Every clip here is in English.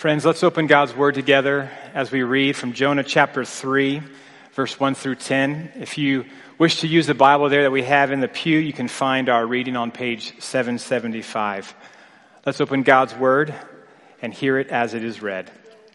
Friends, let's open God's Word together as we read from Jonah chapter 3, verse 1 through 10. If you wish to use the Bible there that we have in the pew, you can find our reading on page 775. Let's open God's Word and hear it as it is read.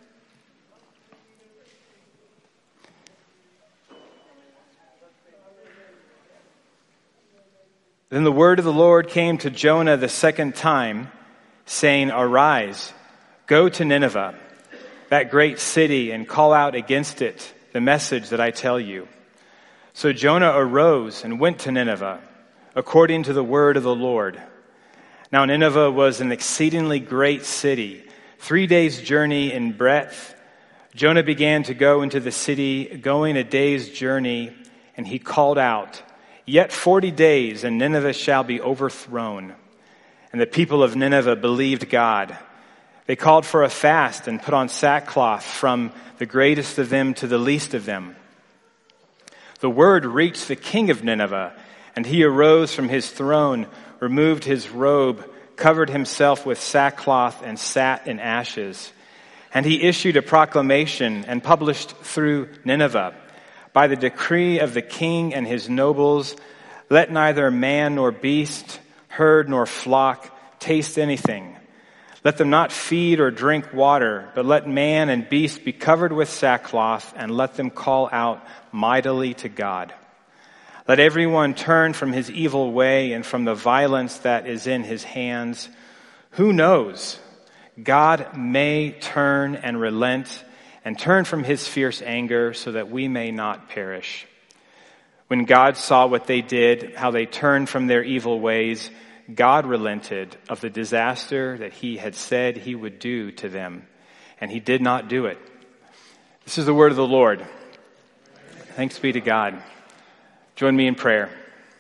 Then the word of the Lord came to Jonah the second time, saying, "Arise, go to Nineveh, that great city, and call out against it the message that I tell you." So Jonah arose and went to Nineveh, according to the word of the Lord. Now Nineveh was an exceedingly great city, 3 days' journey in breadth. Jonah began to go into the city, going a day's journey, and he called out, "Yet 40 days, and Nineveh shall be overthrown." And the people of Nineveh believed God. They called for a fast and put on sackcloth, from the greatest of them to the least of them. The word reached the king of Nineveh, and he arose from his throne, removed his robe, covered himself with sackcloth, and sat in ashes. And he issued a proclamation and published through Nineveh, "By the decree of the king and his nobles, let neither man nor beast, herd nor flock taste anything. Let them not feed or drink water, but let man and beast be covered with sackcloth, and let them call out mightily to God. Let everyone turn from his evil way and from the violence that is in his hands. Who knows? God may turn and relent and turn from his fierce anger, so that we may not perish." When God saw what they did, how they turned from their evil ways, God relented of the disaster that he had said he would do to them, and he did not do it. This is the word of the Lord. Thanks be to God. Join me in prayer.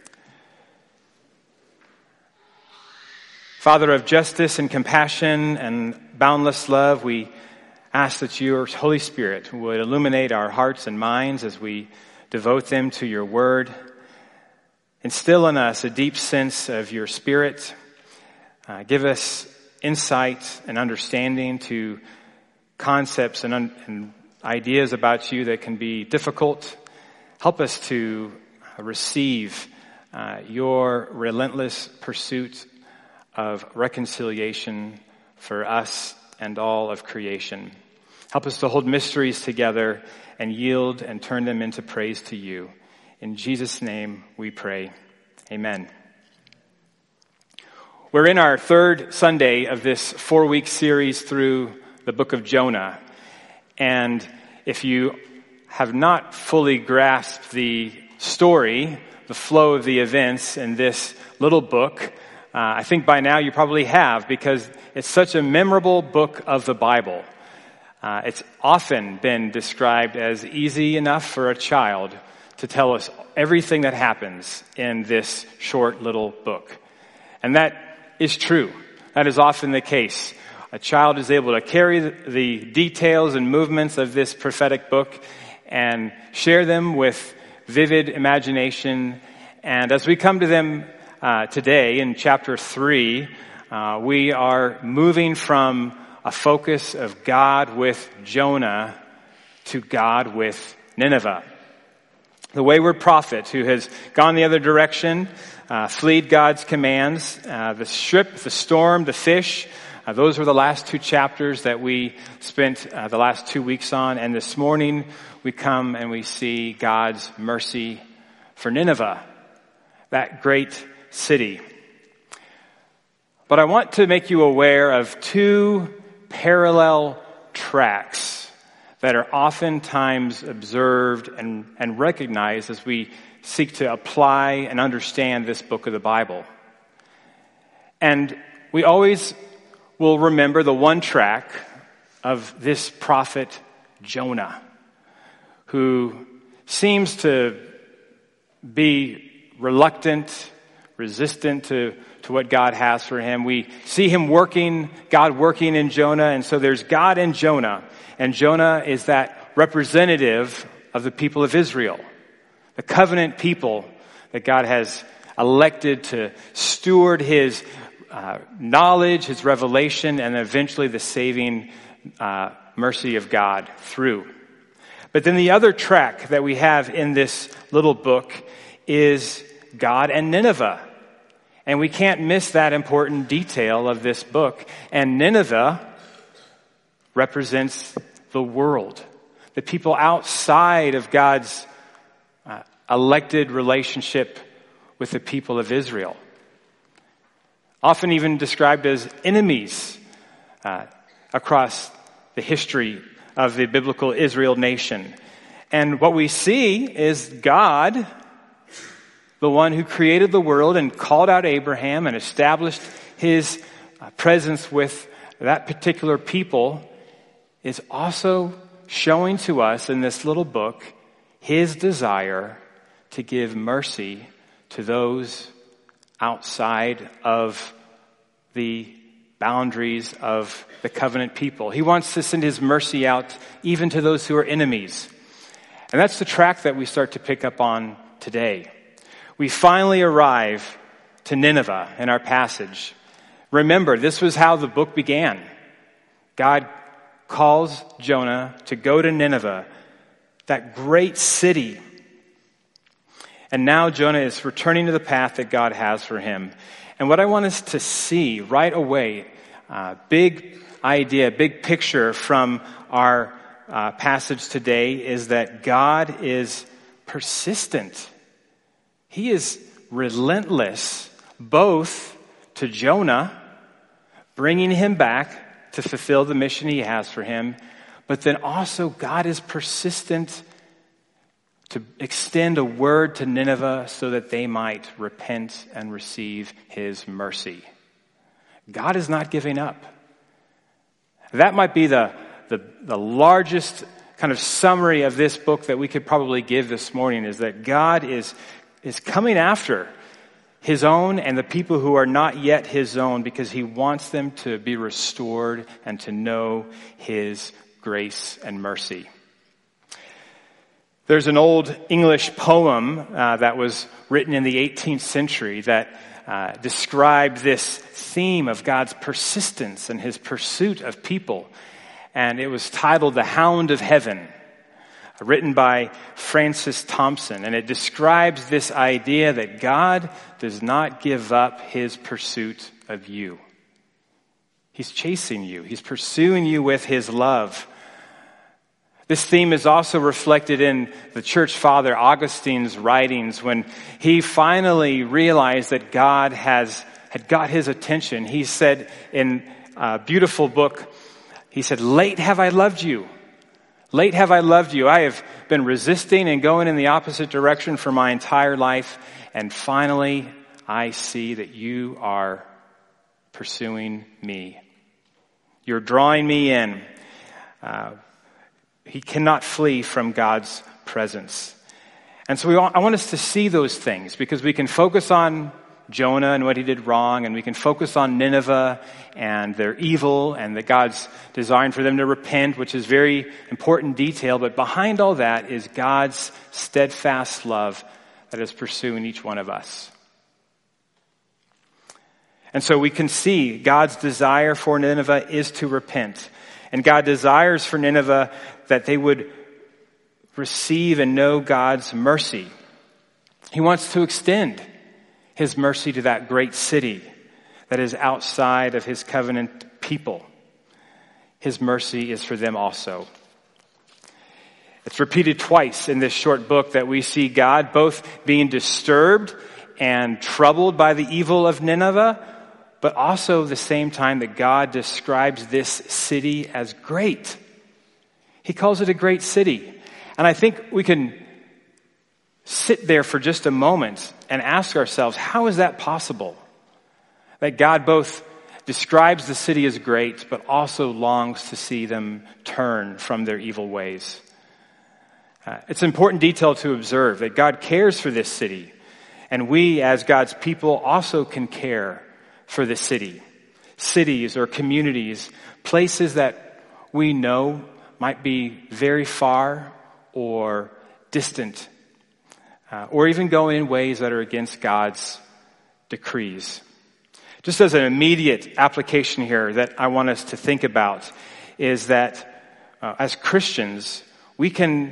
Father of justice and compassion and boundless love, we ask that your Holy Spirit would illuminate our hearts and minds as we devote them to your word. Instill in us a deep sense of your Spirit. Give us insight and understanding to concepts and ideas about you that can be difficult. Help us to receive your relentless pursuit of reconciliation for us and all of creation. Help us to hold mysteries together and yield and turn them into praise to you. In Jesus' name we pray. Amen. We're in our third Sunday of this 4-week series through the book of Jonah. And if you have not fully grasped the story, the flow of the events in this little book, I think by now you probably have, because it's such a memorable book of the Bible. It's often been described as easy enough for a child to tell us everything that happens in this short little book. And that is true. That is often the case. A child is able to carry the details and movements of this prophetic book and share them with vivid imagination. And as we come to them today in chapter 3, we are moving from a focus of God with Jonah to God with Nineveh. The wayward prophet who has gone the other direction, fleed God's commands, the ship, the storm, the fish. Those were the last two chapters that we spent the last 2 weeks on. And this morning we come and we see God's mercy for Nineveh, that great city. But I want to make you aware of two parallel tracks that are oftentimes observed and recognized as we seek to apply and understand this book of the Bible. And we always will remember the one track of this prophet Jonah, who seems to be reluctant, resistant to what God has for him. We see him working, God working in Jonah, and so there's God in Jonah. And Jonah is that representative of the people of Israel, the covenant people that God has elected to steward his knowledge, his revelation, and eventually the saving mercy of God through. But then the other track that we have in this little book is God and Nineveh. And we can't miss that important detail of this book. And Nineveh represents the world, the people outside of God's elected relationship with the people of Israel. Often even described as enemies across the history of the biblical Israel nation. And what we see is God, the one who created the world and called out Abraham and established his presence with that particular people, is also showing to us in this little book his desire to give mercy to those outside of the boundaries of the covenant people. He wants to send his mercy out even to those who are enemies. And that's the track that we start to pick up on today. We finally arrive to Nineveh in our passage. Remember, this was how the book began. God calls Jonah to go to Nineveh, that great city. And now Jonah is returning to the path that God has for him. And what I want us to see right away, big idea, big picture from our passage today, is that God is persistent. He is relentless, both to Jonah, bringing him back to fulfill the mission he has for him, but then also God is persistent to extend a word to Nineveh so that they might repent and receive his mercy. God is not giving up. That might be the largest kind of summary of this book that we could probably give this morning, is that God is coming after his own and the people who are not yet his own, because he wants them to be restored and to know his grace and mercy. There's an old English poem that was written in the 18th century that described this theme of God's persistence and his pursuit of people. And it was titled "The Hound of Heaven," written by Francis Thompson. And it describes this idea that God does not give up his pursuit of you. He's chasing you. He's pursuing you with his love. This theme is also reflected in the church father Augustine's writings when he finally realized that God had got his attention. He said in a beautiful book, he said, "Late have I loved you. Late have I loved you. I have been resisting and going in the opposite direction for my entire life. And finally, I see that you are pursuing me. You're drawing me in." He cannot flee from God's presence. And so I want us to see those things, because we can focus on Jonah and what he did wrong, and we can focus on Nineveh and their evil and that God's desiring for them to repent, which is very important detail. But behind all that is God's steadfast love that is pursuing each one of us. And so we can see God's desire for Nineveh is to repent. And God desires for Nineveh that they would receive and know God's mercy. He wants to extend his mercy to that great city that is outside of his covenant people. His mercy is for them also. It's repeated twice in this short book that we see God both being disturbed and troubled by the evil of Nineveh, but also at the same time that God describes this city as great. He calls it a great city. And I think we can sit there for just a moment and ask ourselves, how is that possible? That God both describes the city as great, but also longs to see them turn from their evil ways. It's an important detail to observe that God cares for this city. And we, as God's people, also can care for the city. Cities or communities, places that we know might be very far or distant, or even going in ways that are against God's decrees. Just as an immediate application here that I want us to think about is that as Christians, we can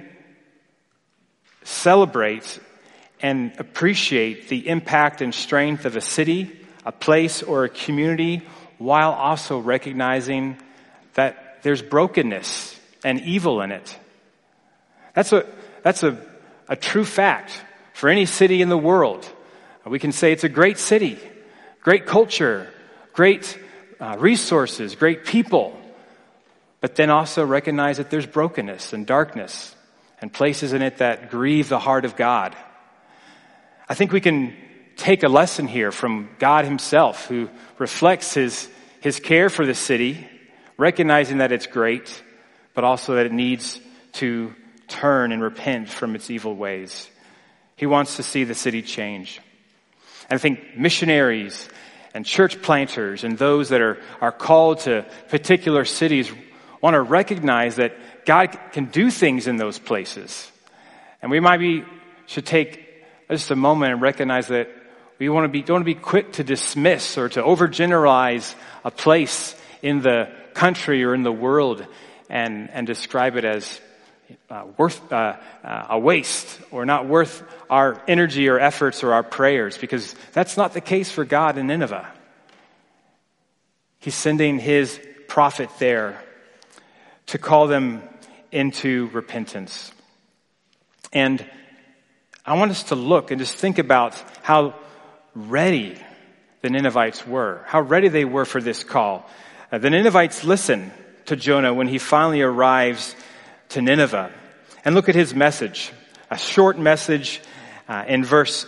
celebrate and appreciate the impact and strength of a city, a place, or a community, while also recognizing that there's brokenness and evil in it. That's a true fact for any city in the world. We can say it's a great city, great culture, great resources, great people, but then also recognize that there's brokenness and darkness and places in it that grieve the heart of God. I think we can take a lesson here from God himself, who reflects his care for the city, recognizing that it's great, but also that it needs to turn and repent from its evil ways. He wants to see the city change. And I think missionaries and church planters and those that are called to particular cities want to recognize that God can do things in those places. And we should take just a moment and recognize that we don't want to be quick to dismiss or to overgeneralize a place in the country or in the world and describe it as worth a waste or not worth our energy or efforts or our prayers, because that's not the case for God in Nineveh. He's sending his prophet there to call them into repentance. And I want us to look and just think about how ready the Ninevites were, how ready they were for this call. The Ninevites listen to Jonah when he finally arrives to Nineveh. And look at his message, a short message in verse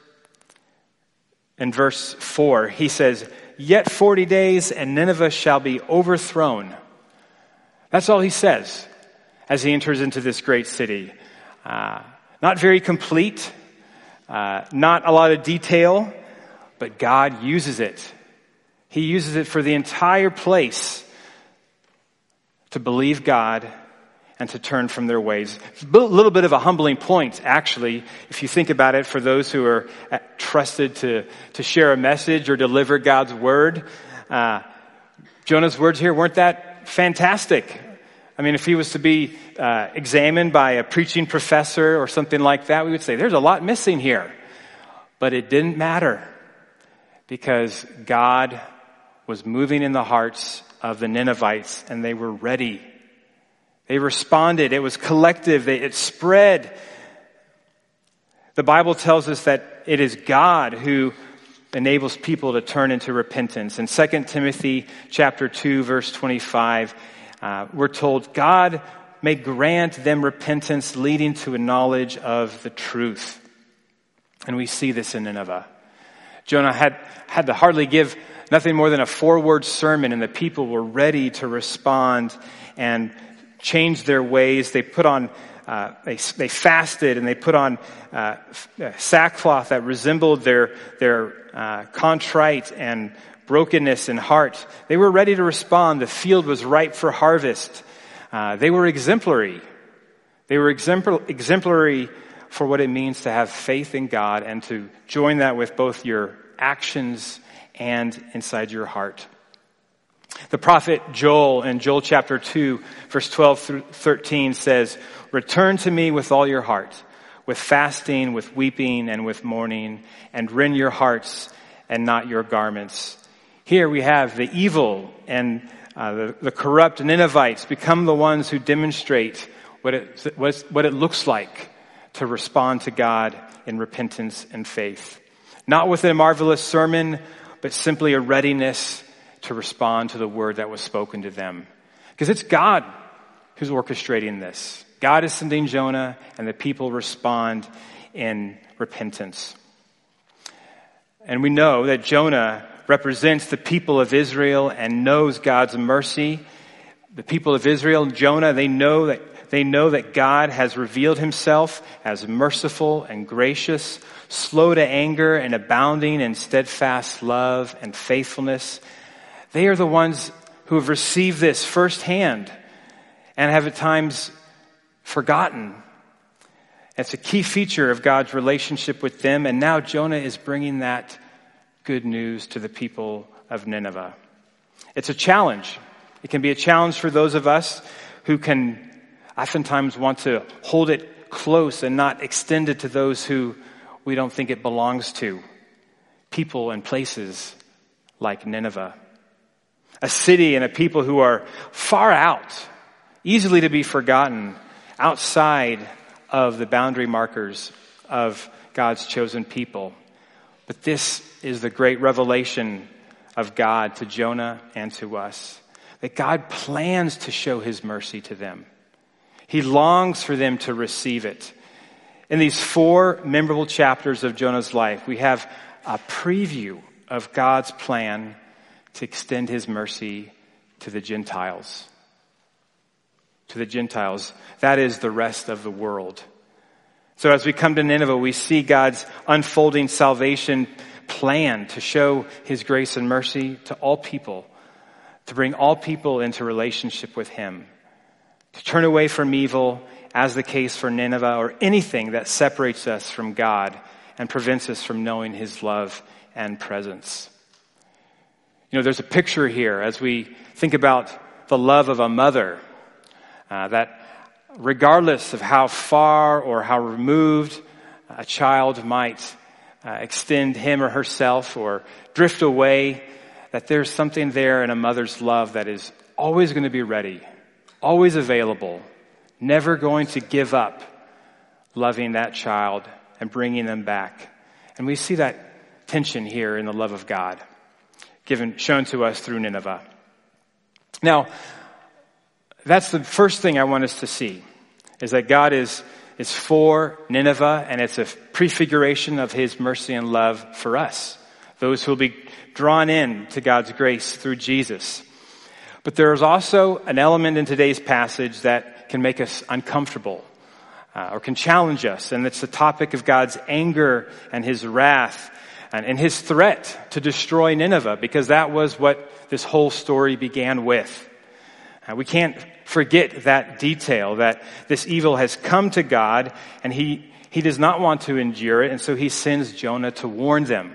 4. He says, "Yet 40 days and Nineveh shall be overthrown." That's all he says as he enters into this great city. Not very complete, not a lot of detail, but God uses it. He uses it for the entire place to believe God and to turn from their ways. It's a little bit of a humbling point, actually, if you think about it, for those who are trusted to share a message or deliver God's word. Jonah's words here weren't that fantastic. I mean, if he was to be examined by a preaching professor or something like that, we would say, there's a lot missing here. But it didn't matter, because God was moving in the hearts of the Ninevites, and they were ready. They responded. It was collective. It spread. The Bible tells us that it is God who enables people to turn into repentance. In 2 Timothy chapter 2, verse 25, we're told, God may grant them repentance leading to a knowledge of the truth. And we see this in Nineveh. Jonah had to hardly give nothing more than a 4-word sermon, and the people were ready to respond and change their ways. They put on, they fasted, and they put on sackcloth that resembled their contrite and brokenness in heart. They were ready to respond. The field was ripe for harvest. They were exemplary. They were exemplary for what it means to have faith in God and to join that with both your actions and inside your heart. The prophet Joel in Joel chapter 2, verse 12 through 13 says, "Return to me with all your heart, with fasting, with weeping, and with mourning, and rend your hearts and not your garments." Here we have the evil and the corrupt Ninevites become the ones who demonstrate what it looks like to respond to God in repentance and faith. Not with a marvelous sermon, but simply a readiness to respond to the word that was spoken to them. Because it's God who's orchestrating this. God is sending Jonah, and the people respond in repentance. And we know that Jonah represents the people of Israel and knows God's mercy. The people of Israel, Jonah, they know that God has revealed himself as merciful and gracious, slow to anger and abounding in steadfast love and faithfulness. They are the ones who have received this firsthand and have at times forgotten. It's a key feature of God's relationship with them, and now Jonah is bringing that good news to the people of Nineveh. It's a challenge It can be a challenge for those of us who can oftentimes want to hold it close and not extend it to those who we don't think it belongs to. People and places like Nineveh. A city and a people who are far out, easily to be forgotten, outside of the boundary markers of God's chosen people. But this is the great revelation of God to Jonah and to us, that God plans to show his mercy to them. He longs for them to receive it. In these 4 memorable chapters of Jonah's life, we have a preview of God's plan to extend his mercy to the Gentiles. To the Gentiles. That is the rest of the world. So as we come to Nineveh, we see God's unfolding salvation plan to show his grace and mercy to all people, to bring all people into relationship with him, to turn away from evil, as the case for Nineveh, or anything that separates us from God and prevents us from knowing his love and presence. You know, there's a picture here as we think about the love of a mother, that regardless of how far or how removed a child might extend him or herself or drift away, that there's something there in a mother's love that is always going to be ready, always available, never going to give up loving that child and bringing them back. And we see that tension here in the love of God, shown to us through Nineveh. Now, that's the first thing I want us to see, is that God is for Nineveh, and it's a prefiguration of his mercy and love for us, those who will be drawn in to God's grace through Jesus. But there is also an element in today's passage that can make us uncomfortable, or can challenge us, and it's the topic of God's anger and his wrath and his threat to destroy Nineveh, because that was what this whole story began with. We can't forget that detail, that this evil has come to God, and he does not want to endure it, and so he sends Jonah to warn them.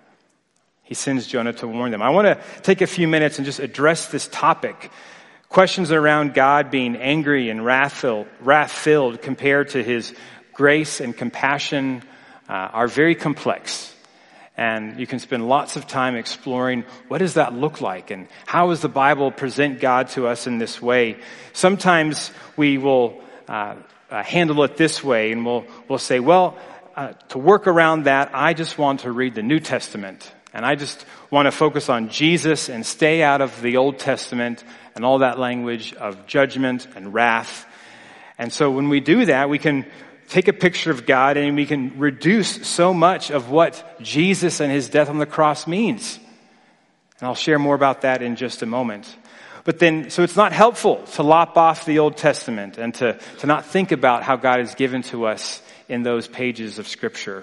He sends Jonah to warn them. I want to take a few minutes and just address this topic. Questions around God being angry and wrath-filled compared to his grace and compassion are very complex. And you can spend lots of time exploring what does that look like and how does the Bible present God to us in this way. Sometimes we will handle it this way, and we'll say, well, to work around that, I just want to read the New Testament. And I just want to focus on Jesus and stay out of the Old Testament and all that language of judgment and wrath. And so when we do that, we can take a picture of God and we can reduce so much of what Jesus and his death on the cross means. And I'll share more about that in just a moment. But then, so it's not helpful to lop off the Old Testament and to not think about how God is given to us in those pages of Scripture.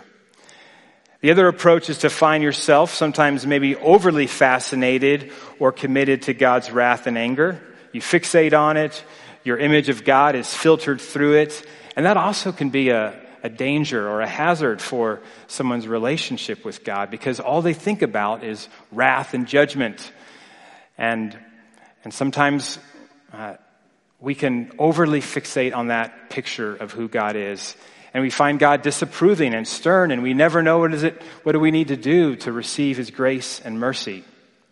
The other approach is to find yourself sometimes maybe overly fascinated or committed to God's wrath and anger. You fixate on it. Your image of God is filtered through it. And that also can be a danger or a hazard for someone's relationship with God, because all they think about is wrath and judgment. And sometimes we can overly fixate on that picture of who God is. And we find God disapproving and stern, and we never know what do we need to do to receive his grace and mercy.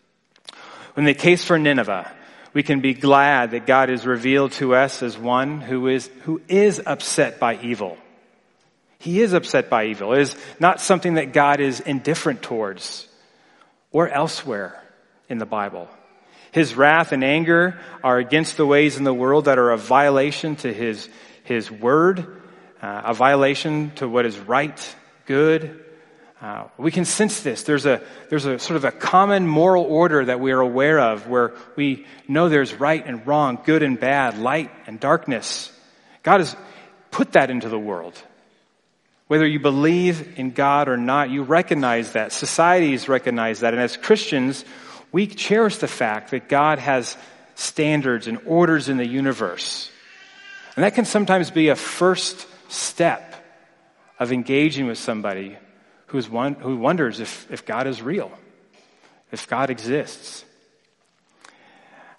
In the case for Nineveh, we can be glad that God is revealed to us as one who is upset by evil. He is upset by evil. It is not something that God is indifferent towards or elsewhere in the Bible. His wrath and anger are against the ways in the world that are a violation to his word, a violation to what is right, good. We can sense this. There's a sort of a common moral order that we are aware of, where we know there's right and wrong, good and bad, light and darkness. God has put that into the world. Whether you believe in God or not, you recognize that. Societies recognize that. And as Christians, we cherish the fact that God has standards and orders in the universe. And that can sometimes be a first step of engaging with somebody who wonders if God is real, if God exists.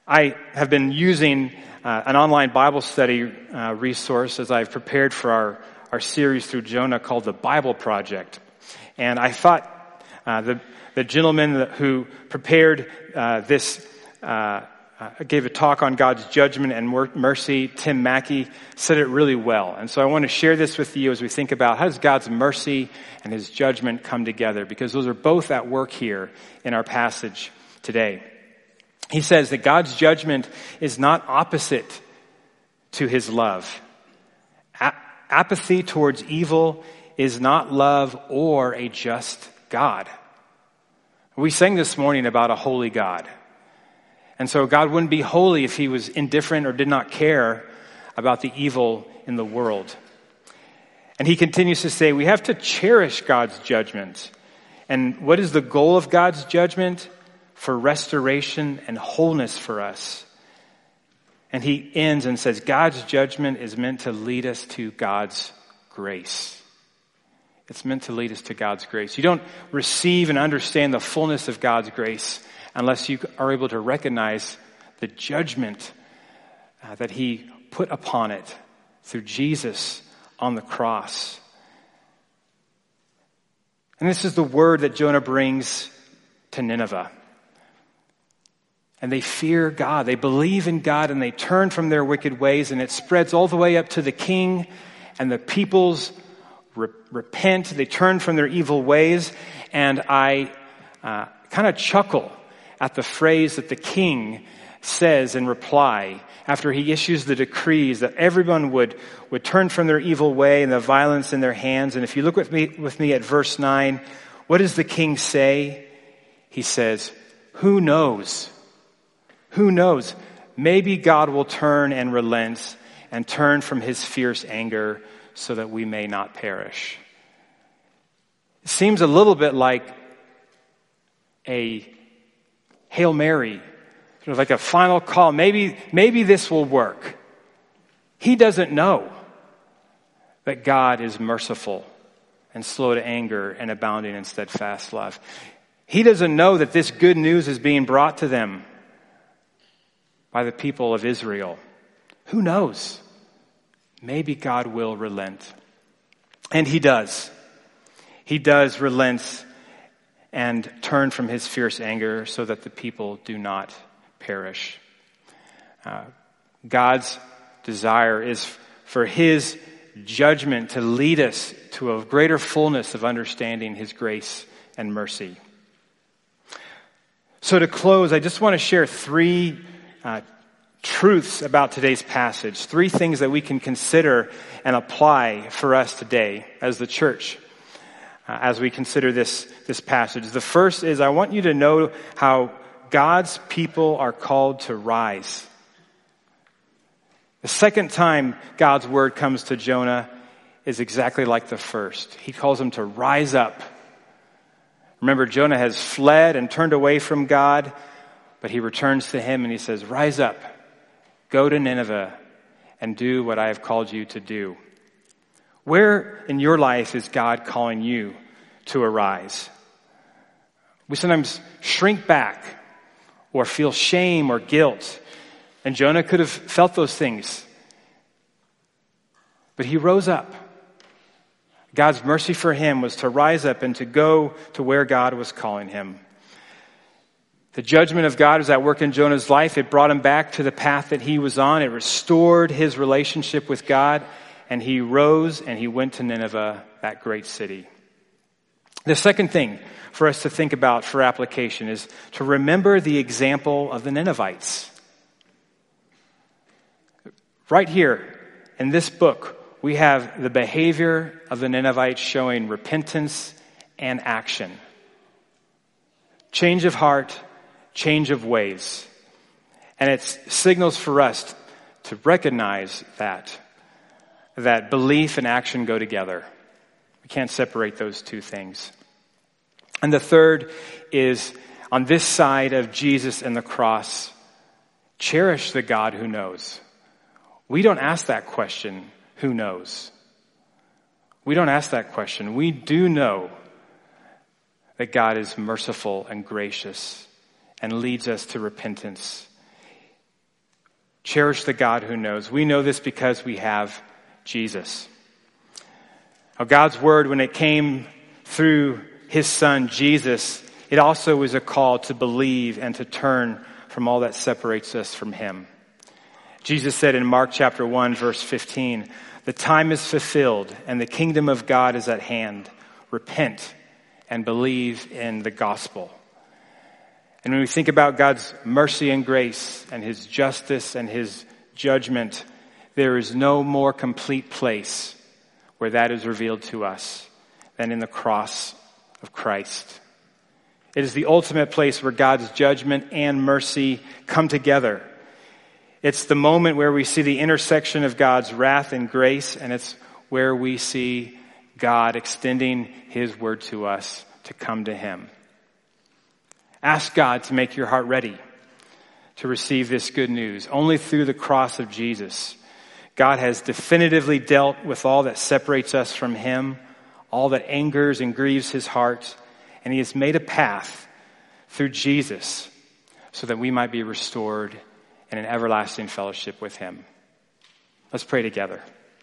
I have been using an online Bible study resource as I've prepared for our series through Jonah called the Bible Project. And I thought the gentleman who prepared this gave a talk on God's judgment and mercy, Tim Mackey, said it really well. And so I want to share this with you as we think about how does God's mercy and his judgment come together, because those are both at work here in our passage today. He says that God's judgment is not opposite to his love. Apathy towards evil is not love or a just God. We sang this morning about a holy God. And so God wouldn't be holy if he was indifferent or did not care about the evil in the world. And he continues to say we have to cherish God's judgment. And what is the goal of God's judgment? For restoration and wholeness for us. And he ends and says God's judgment is meant to lead us to God's grace. It's meant to lead us to God's grace. You don't receive and understand the fullness of God's grace unless you are able to recognize the judgment that he put upon it through Jesus on the cross. And this is the word that Jonah brings to Nineveh. And they fear God. They believe in God and they turn from their wicked ways, and it spreads all the way up to the king, and the peoples repent. They turn from their evil ways. And I kind of chuckle at the phrase that the king says in reply after he issues the decrees that everyone would turn from their evil way and the violence in their hands. And if you look with me at verse 9, what does the king say? He says, "Who knows? Who knows? Maybe God will turn and relent and turn from his fierce anger so that we may not perish." It seems a little bit like a Hail Mary, sort of like a final call. Maybe this will work. He doesn't know that God is merciful and slow to anger and abounding in steadfast love. He doesn't know that this good news is being brought to them by the people of Israel. Who knows? Maybe God will relent. And he does. He does relent and turn from his fierce anger so that the people do not perish. God's desire is for his judgment to lead us to a greater fullness of understanding his grace and mercy. So to close, I just want to share three truths about today's passage, three things that we can consider and apply for us today as the church. As we consider this passage. The first is I want you to know how God's people are called to rise. The second time God's word comes to Jonah is exactly like the first. He calls him to rise up. Remember, Jonah has fled and turned away from God, but he returns to him and he says, "Rise up, go to Nineveh and do what I have called you to do." Where in your life is God calling you to arise? We sometimes shrink back or feel shame or guilt. And Jonah could have felt those things. But he rose up. God's mercy for him was to rise up and to go to where God was calling him. The judgment of God was at work in Jonah's life. It brought him back to the path that he was on. It restored his relationship with God. And he rose and he went to Nineveh, that great city. The second thing for us to think about for application is to remember the example of the Ninevites. Right here in this book, we have the behavior of the Ninevites showing repentance and action. Change of heart, change of ways. And it's signals for us to recognize that belief and action go together. We can't separate those two things. And the third is, on this side of Jesus and the cross, cherish the God who knows. We don't ask that question, who knows? We don't ask that question. We do know that God is merciful and gracious and leads us to repentance. Cherish the God who knows. We know this because we have Jesus. Now, God's word, when it came through his son, Jesus, it also was a call to believe and to turn from all that separates us from him. Jesus said in Mark chapter 1, verse 15, "The time is fulfilled and the kingdom of God is at hand. Repent and believe in the gospel." And when we think about God's mercy and grace and his justice and his judgment, there is no more complete place where that is revealed to us than in the cross of Christ. It is the ultimate place where God's judgment and mercy come together. It's the moment where we see the intersection of God's wrath and grace, and it's where we see God extending his word to us to come to him. Ask God to make your heart ready to receive this good news. Only through the cross of Jesus, God has definitively dealt with all that separates us from him, all that angers and grieves his heart, and he has made a path through Jesus so that we might be restored in an everlasting fellowship with him. Let's pray together.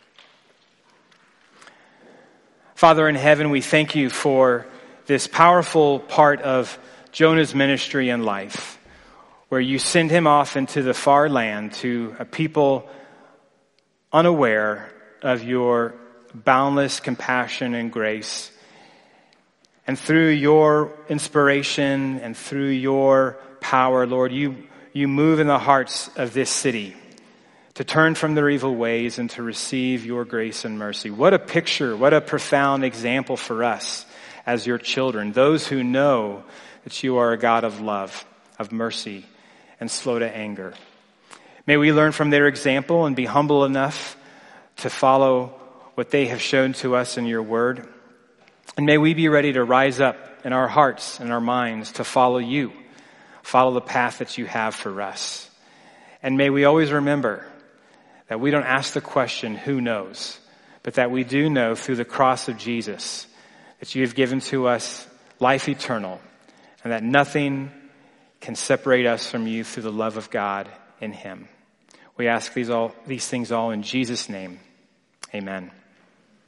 Father in heaven, we thank you for this powerful part of Jonah's ministry and life, where you send him off into the far land to a people unaware of your boundless compassion and grace. And through your inspiration and through your power, Lord, you move in the hearts of this city to turn from their evil ways and to receive your grace and mercy. What a picture, what a profound example for us as your children, those who know that you are a God of love, of mercy, and slow to anger. May we learn from their example and be humble enough to follow what they have shown to us in your word. And may we be ready to rise up in our hearts and our minds to follow you, follow the path that you have for us. And may we always remember that we don't ask the question, who knows, but that we do know through the cross of Jesus that you have given to us life eternal, and that nothing can separate us from you through the love of God in him. We ask these things all in Jesus' name. Amen.